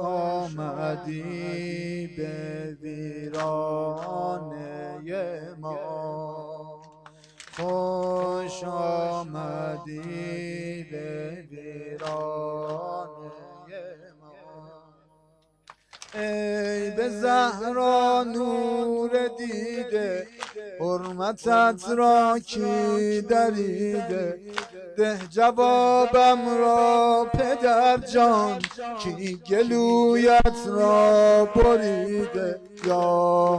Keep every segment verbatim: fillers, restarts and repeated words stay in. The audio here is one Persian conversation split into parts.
آمدی به ویرانه ما، خوش آمدی به ویرانه ما. ای به زهرا نور دیده، حرمتت را کی دریده؟ ده جوابم را پدر جان، کی گلویت را بریده؟ یا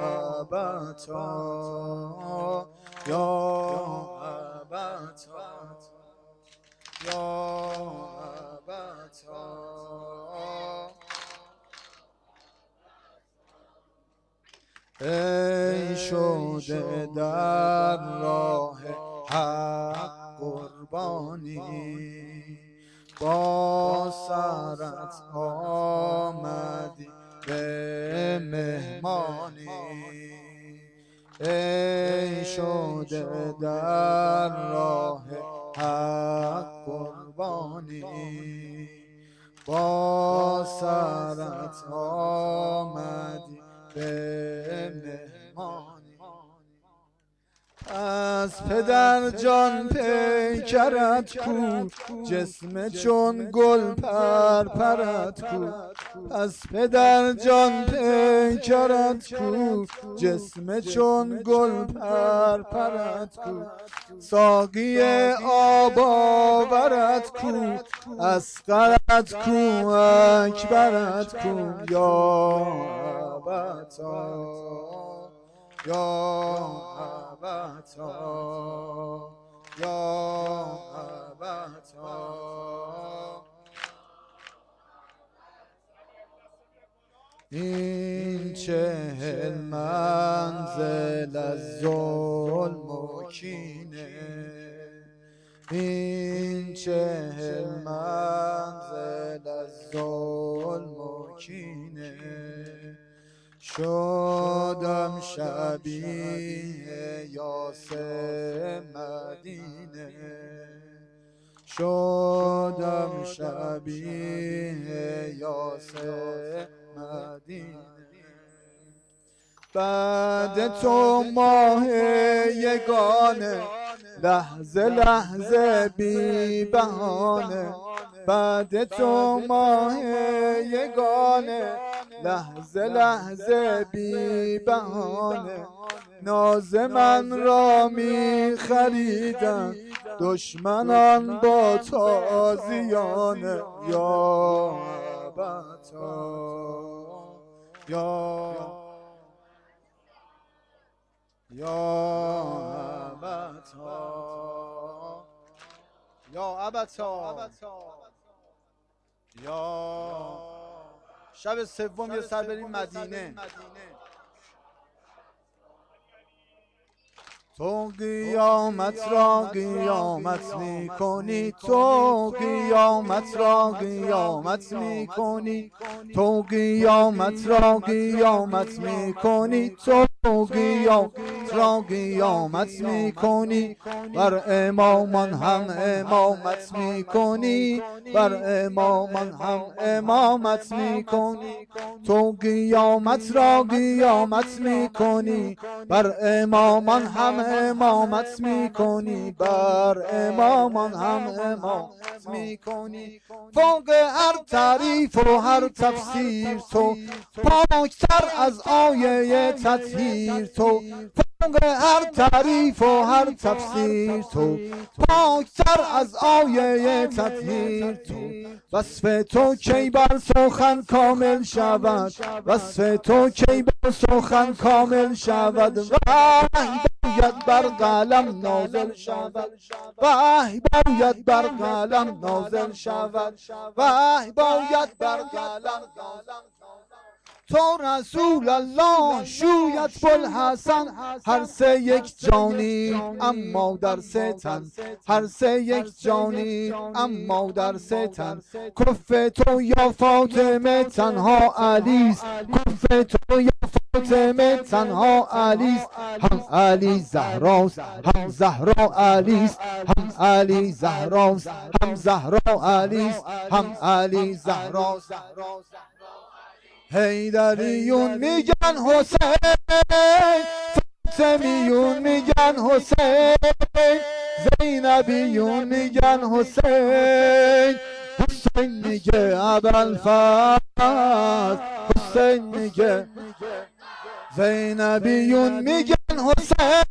ابتا یا ابتا یا ابتا. ای شده در راه حق قربانی، با سرت آمدی به مهمانی. ای شده در راه حق قربانی، با سرت آمدی به مهمانی. از پدر جان پیکرت کو، جسم چون گل پرپرت کو. از پدر جان پیکرت کو، جسم چون گل پرپرت کو. ساقی آب آورت کو، اصغرت کو، اکبرت کو. یا ابتا یا ابتا یا ابتا. این چهل منزل از ظلم و کینه، این چهل منزل از ظلم و کینه. شدم شبیه یاسر مدینه، شدم شبیه یاسر مدینه. بعد تو ماه یگانه، لحظه لحظه بی بهانه. بعد تو ماه یگانه، لحظه لحظه بی بهانه. ناز من را می خریدن دشمنان با تازیانه. یا ابتا یا یا ابتا یا ابتا یا. شب سوم یه سر بریم مدینه. تو قیامت را قیامت می کنی، تو قیامت را قیامت می کنی، تو قیامت را قیامت می کنی، تو قیامت را قیامت می کنی. بر امامان هم امامت می کنی، بر امامان هم امامت می کنی. تو قیامت را قیامت می کنی، بر امامان هم امامت می کنی، بر امامان هم امامت می کنی. فوق هر تعریف و هر تفسیر تو، پاکتر از آیه تطهیر تو. فوق هر تعریف و هر تفسیر تو، پاکتر از آیه تطهیر تو. وصف تو کی بر سخن کامل شود، وصف تو کی بر سخن کامل شود. وحی باید بر قلم نازل شود، وحی باید بر قلم نازل شود، وحی باید بر قلم نازل. تو رسول الله شویت بوالحسن، هر سه یک جانی اما در سه تن، هر سه یک جانی اما در سه تن. کف تو یا فاطمه تنها علیست، کف تو یا فاطمه تنها علیست. هم علی زهراست، هم زهرا علیست، هم علی زهراست، هم زهرا علیست، هم علی زهراست. حیدریون میگن حسین، فاطمیون میگن حسین، زینبیون میگن حسین، حسین میگه ابوالفضل، حسین میگه زینبیون میگن حسین،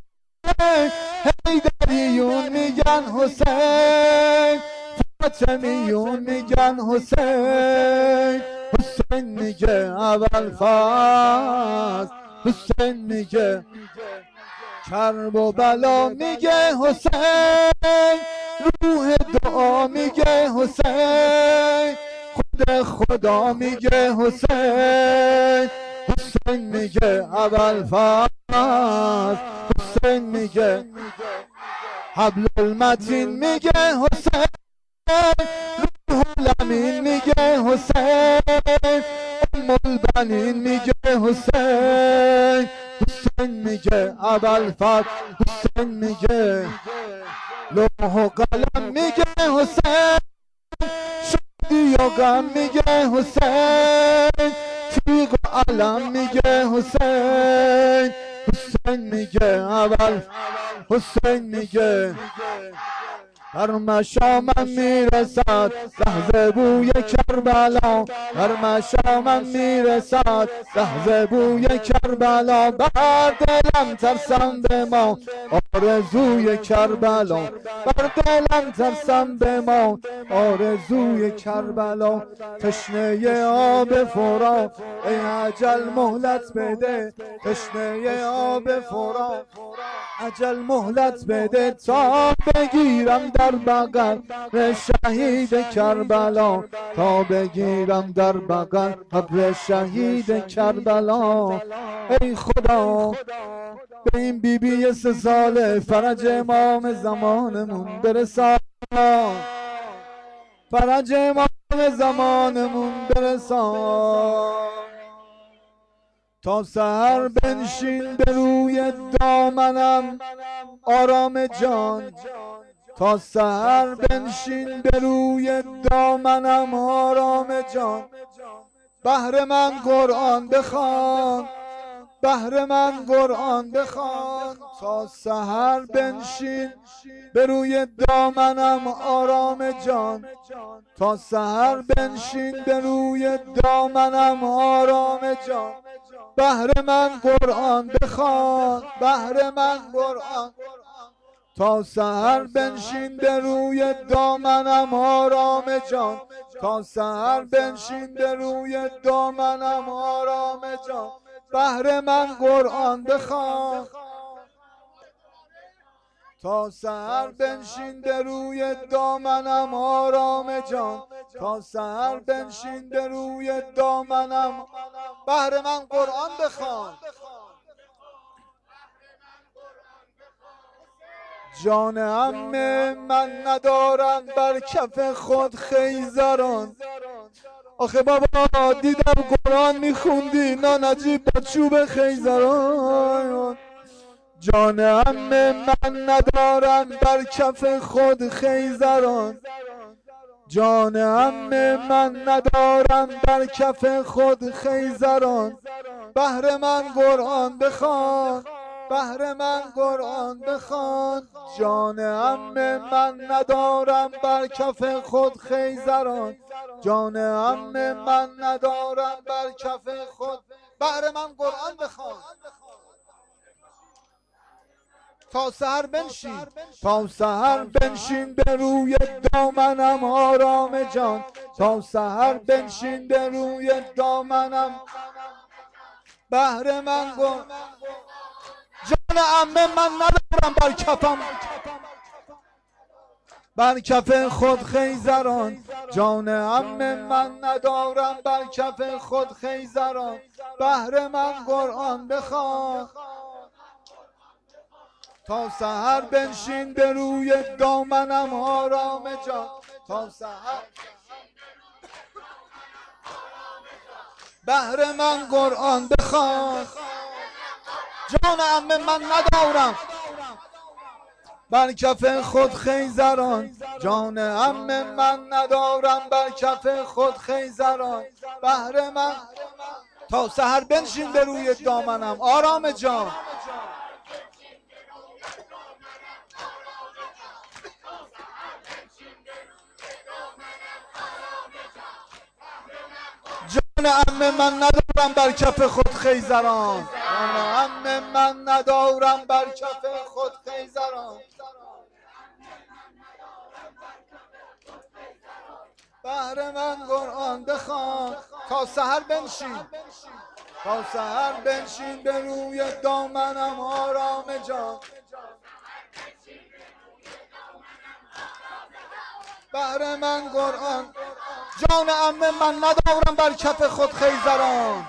حیدریون میگن حسین، فاطمیون میگن حسین، حسین میگه ابوالفضل، حسین میگه کرب و بلا میگه حسین، روح دعا میگه حسین، خود خدا میگه حسین، حسین میگه ابوالفضل، حسین میگه حبل المتین میگه حسین، روح الامین میگه حسین، ام البنین میگه حسین، حسین میگه ابوالفضل، حسین میگه لوح و قلم میگه حسین، شادی و غم میگه حسین، تیغ و علم میگه حسین، حسین میگه اول، حسین میگه هر مشامم میرسد لحظه بوی کربلا، هر مشامم میرسد لحظه بوی کربلا، بر دلم ترسم به ما آرزوی کربلا، بر دلم ترسم به ما آرزوی کربلا، تشنه آب فرات ای اجل مهلت بده، تشنه آب فرات اجل مهلت بده تا بگیرم در بغل شهید کربلا، تا بگیرم در بغل قبر شهید کربلا. ای خدا به این بی بی سه ساله فرج امام زمانمون برسان، فرج امام زمانمون برسان، تا سحر بنشین به روی دامنم آرام جان، تا سحر بنشین به روی دامنم آرام جان، بهر من قرآن بخوان، بهر من قرآن بخوان، تا سحر بنشین به روی دامنم آرام جان، تا سحر بنشین به روی دامنم آرام جان، بهر من قرآن بخوان، بهر من قرآن، تا سحر بنشین به روی دامنم آرام جان، تا سحر بنشین به روی دامنم آرام جان، بهر من قرآن بخوان، تا سحر بنشین به روی دامنم آرام جان، تا سحر بنشین به روی دامنم، بهر من قرآن بخوان. جان عم من ندارم بر کف خود خیزران، آخه بابا دیدم قرآن میخوندی نانجیب با چوب خیزران، جان عم من ندارم بر کف خود خیزران، جان عم من ندارم بر کف خود خیزران، بهر من قرآن بخوان، بهر من قرآن بخوان، جان عم من ندارم بر کف خود خیزران، جان عم من ندارم بر کف خود، بهر من قرآن بخوان، تا سحر بنشین، تا سحر بنشین به روی دامنم آرام جان، تا سحر بنشین به روی دامنم، بهر من قرآن، جان عمه من ندارم بر کفم، بر کف خود خیزران، جان عمه من ندارم بر کف خود خیزران، بهر من قرآن بخوان، تا سحر بنشین به روی دامنم آرام جان، تا سحر بهر من قرآن بخوان، جان عمه من ندارم بر کف خود خیزران، جان عمه من ندارم بر کف خود خیزران، بهر من تا سحر بنشین به روی دامنم آرام جان. جان عمه من ندارم بر کف خود خیزران، جان عمه من ندارم بر کف خود خیزران. بهر من قرآن بخوان تا سحر بنشین، تا سحر بنشین به روی دامنم آرام جان. بهر من قرآن، جان عمه من ندارم بر کف خود خیزران،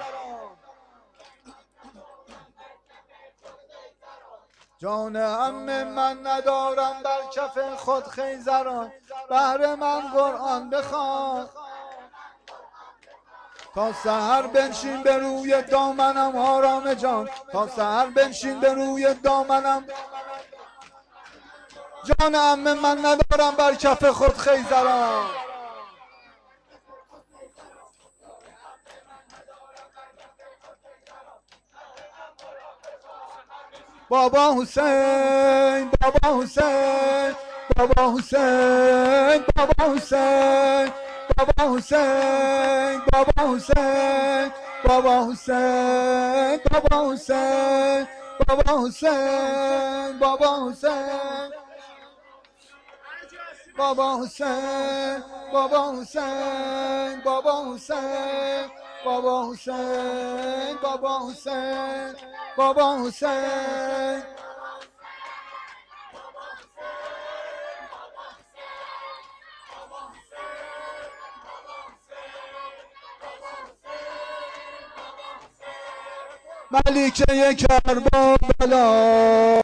جان عمه من ندارم بر کف خود خیزران. بهر من قرآن بخوان تا سحر بنشین به روی دامنم آرام جان، تا سحر بنشین به روی دامنم. جان عمه من ندارم بر کف خود خیزران. بابا حسین بابا حسین بابا حسین بابا حسین بابا حسین بابا حسین بابا حسین بابا حسین بابا حسین بابا حسین بابا حسین بابا حسین بابا حسین بابا حسین بابا حسین بابا حسین. ملیکه کربلا